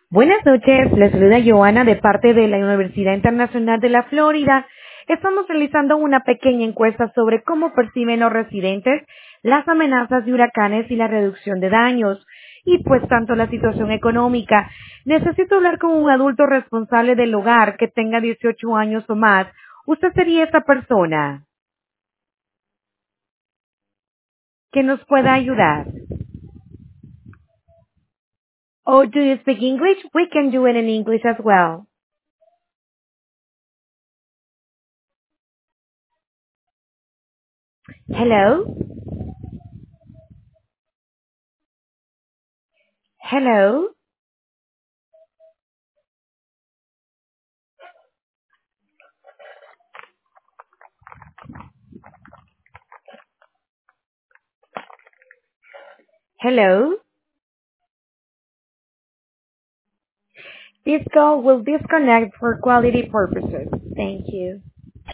Buenas noches, les saluda Joana de parte de la Universidad Internacional de la Florida. Estamos realizando una pequeña encuesta sobre cómo perciben los residentes las amenazas de huracanes y la reducción de daños. Y pues tanto la situación económica. Necesito hablar con un adulto responsable del hogar que tenga 18 años o más. ¿Usted sería esa persona que nos pueda ayudar? Or do you speak English? We can do it in English as well. Hello? Hello? Hello? This call will disconnect for quality purposes. Thank you.